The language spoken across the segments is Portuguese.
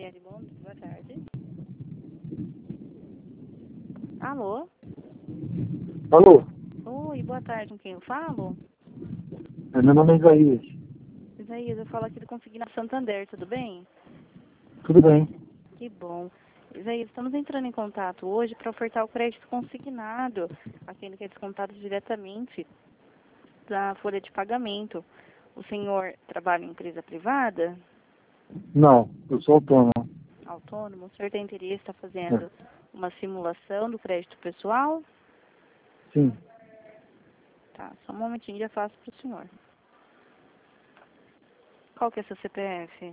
Marielle, bom, boa tarde. Alô? Alô, Oi, boa tarde, com quem eu falo? meu nome é Isaías. Isaías, eu falo aqui do Consignado Santander, tudo bem? Tudo bem? Que bom. Isaías, estamos entrando em contato hoje para ofertar o crédito consignado, aquele que é descontado diretamente da folha de pagamento. O senhor trabalha em empresa privada? Não, eu sou autônomo. Autônomo? O senhor tem interesse, está É. fazendo uma simulação do crédito pessoal? Sim, Tá, só um momentinho, já faço para o senhor. Qual que é seu CPF?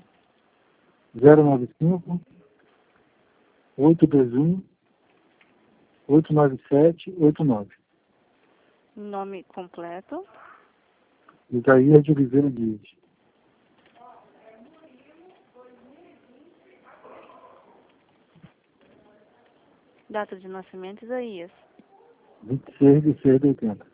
095 821 897 89. Nome completo? Isaías de Oliveira Dias. Data de nascimento, Isaías. 26 de 6 de 80.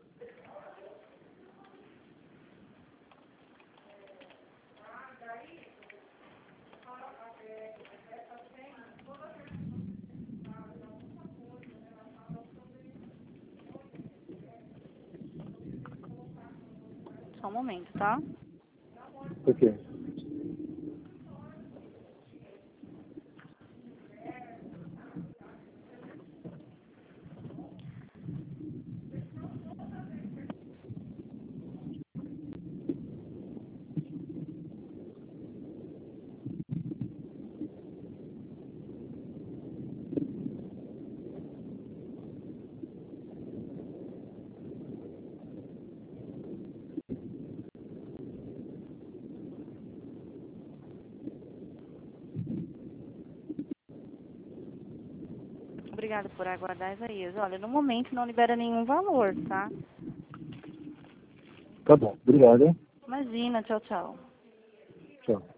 Só um momento, tá? Ok. Obrigada por aguardar, Isaías. Olha, no momento não libera nenhum valor, tá? Tá bom, obrigado, hein? Imagina, tchau, tchau. Tchau.